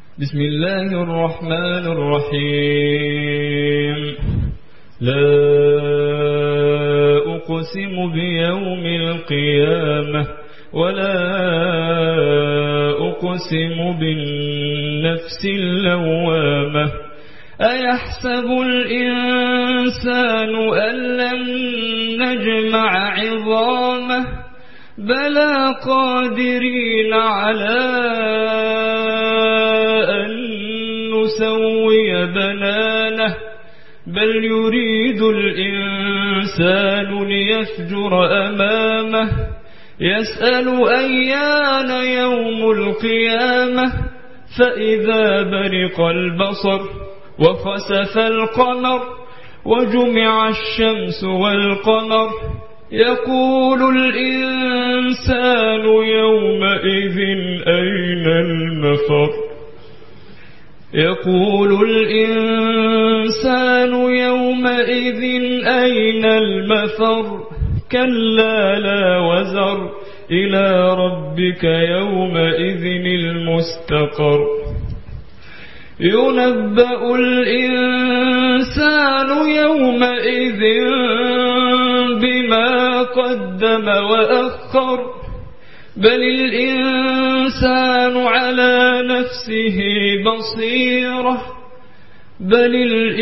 بسم الله الرحمن الرحيم. لا أقسم بيوم القيامة ولا أقسم بالنفس اللوامة. أيحسب الإنسان أن لن نجمع عظامه بلى قادرين على أن نسوي بنانه بل يريد الإنسان ليفجر أمامه يسأل أيان يوم القيامة فإذا برق البصر وخسف القمر وجمع الشمس والقمر يقول الإنسان يومئذ أين المفر. يقول الإنسان يومئذ أين المفر. كلا لا وزر إلى ربك يومئذ المستقر. ينبأ الإنسان يومئذ بما قدم وأخر بل الإنسان على نفسه بصيرة بل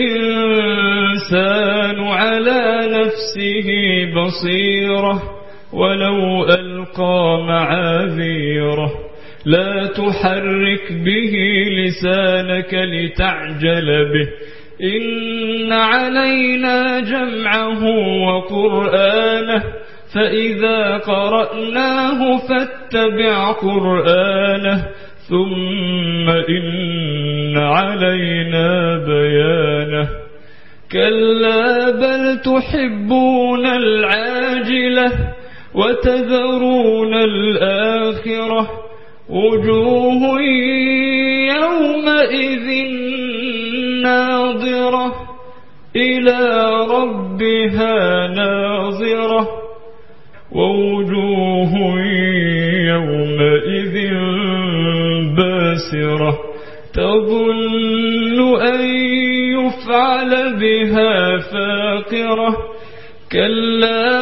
الإنسان على نفسه بصيرة ولو ألقى معاذيره. لا تحرك به لسانك لتعجل به إن علينا جمعه وقرآنه فإذا قرأناه فاتبع قرآنه ثم إن علينا بيانه. كلا بل تحبون العاجلة وتذرون الآخرة وجوه يومئذ ناظرة إلى ربها ناظرة ووجوه يومئذ باسرة تظن أن يفعل بها فاقرة. كلا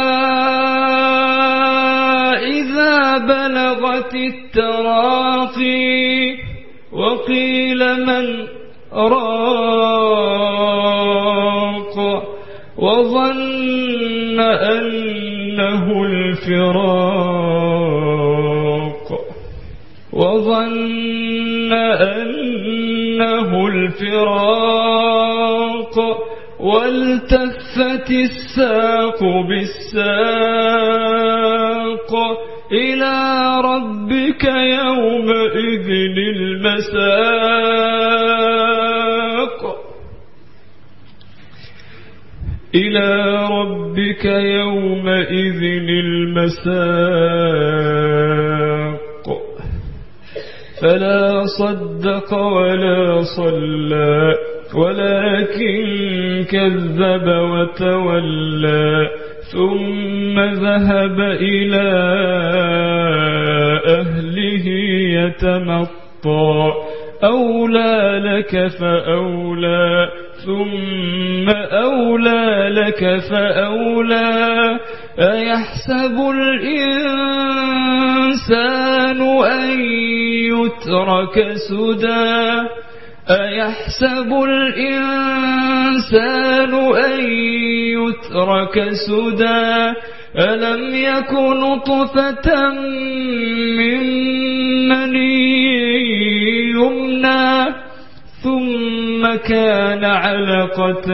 إذا بلغت التراقي وقيل من راق وظن أنه الفراق والتفت الساق بالساق إلى ربك يومئذ المساق. إلى ربك يومئذ المساق. فلا صدق ولا صلى ولكن كذب وتولى ثم ذهب إلى أهله يتمطى. أولى لك فأولى ثم أولى لك فأولى. أيحسب الإنسان أن يترك سدى. أيحسب الإنسان أن يترك سدى. ألم يكن نطفة من مني يمنى ثم كان علقة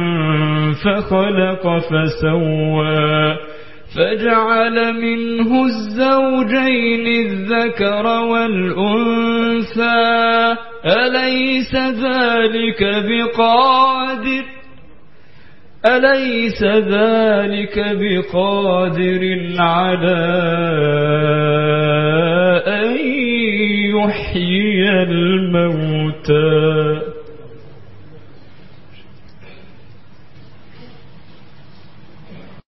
فخلق فسوى فجعل منه الزوجين الذكر والأنثى. أليس ذلك بقادر على